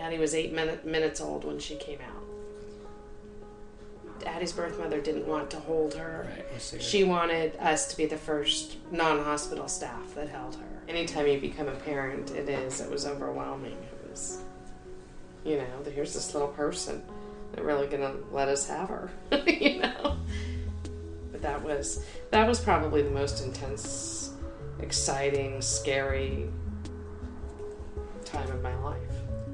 Addie was 8 minutes old when she came out. Addie's birth mother didn't want to hold her. Right. She wanted us to be the first non-hospital staff that held her. Anytime you become a parent, it was overwhelming. It was, here's this little person. They're really going to let us have her, But that was probably the most intense, exciting, scary time of my life.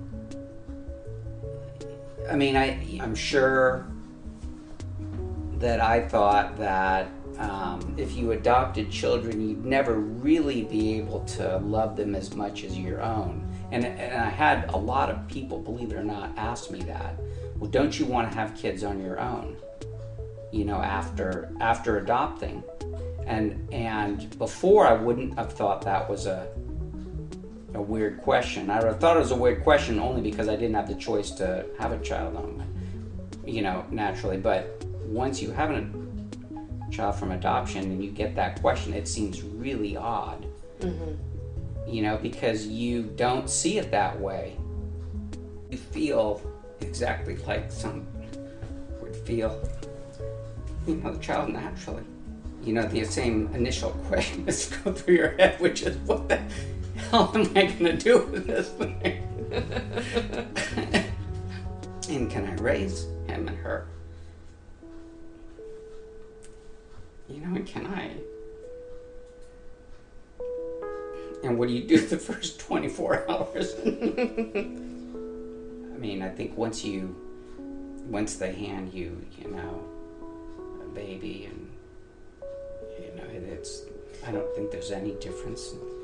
I mean, I'm sure that I thought that if you adopted children, you'd never really be able to love them as much as your own. And I had a lot of people, believe it or not, ask me that. Well, don't you want to have kids on your own? After adopting. And before, I wouldn't have thought that was a weird question. I would have thought it was a weird question only because I didn't have the choice to have a child naturally. But once you have a child from adoption and you get that question, it seems really odd. Mm-hmm. Because you don't see it that way. You feel exactly like some would feel, the child naturally. The same initial question that's go through your head, which is, what the hell am I going to do with this thing? And can I raise him and her? And can I? And what do you do the first 24 hours? I mean, I think once they hand you, a baby, and, I don't think there's any difference